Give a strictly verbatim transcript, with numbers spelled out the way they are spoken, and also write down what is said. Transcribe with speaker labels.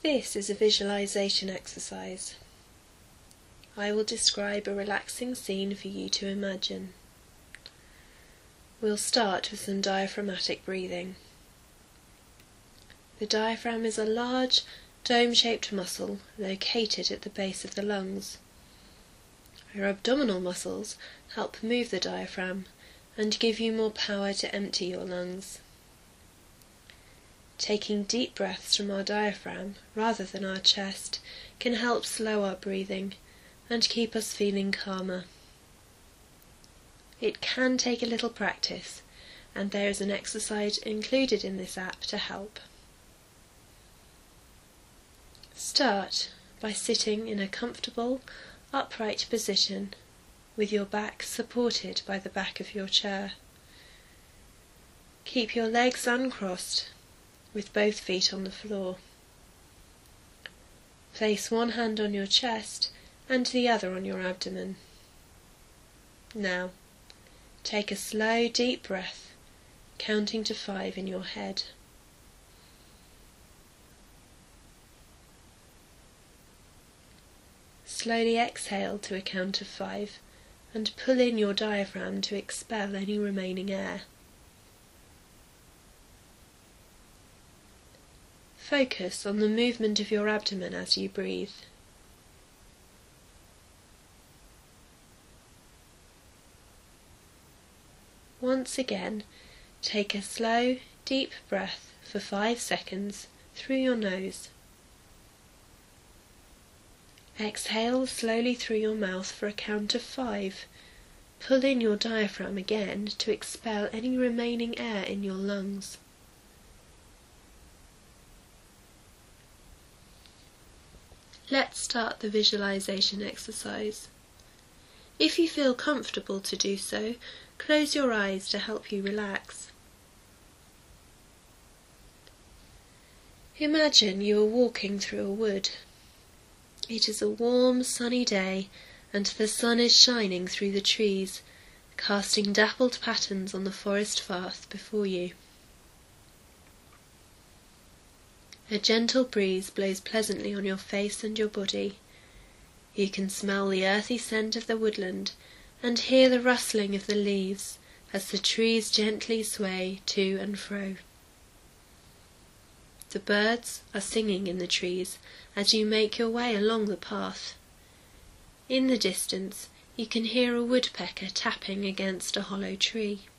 Speaker 1: This is a visualization exercise. I will describe a relaxing scene for you to imagine. We'll start with some diaphragmatic breathing. The diaphragm is a large, dome-shaped muscle located at the base of the lungs. Your abdominal muscles help move the diaphragm and give you more power to empty your lungs. Taking deep breaths from our diaphragm rather than our chest can help slow our breathing and keep us feeling calmer. It can take a little practice, and there is an exercise included in this app to help. Start by sitting in a comfortable, upright position with your back supported by the back of your chair. Keep your legs uncrossed with both feet on the floor. Place one hand on your chest and the other on your abdomen. Now, take a slow, deep breath, counting to five in your head. Slowly exhale to a count of five and pull in your diaphragm to expel any remaining air. Focus on the movement of your abdomen as you breathe. Once again, take a slow, deep breath for five seconds through your nose. Exhale slowly through your mouth for a count of five. Pull in your diaphragm again to expel any remaining air in your lungs. Let's start the visualization exercise. If you feel comfortable to do so, close your eyes to help you relax. Imagine you are walking through a wood. It is a warm, sunny day, and the sun is shining through the trees, casting dappled patterns on the forest path before you. A gentle breeze blows pleasantly on your face and your body. You can smell the earthy scent of the woodland and hear the rustling of the leaves as the trees gently sway to and fro. The birds are singing in the trees as you make your way along the path. In the distance, you can hear a woodpecker tapping against a hollow tree.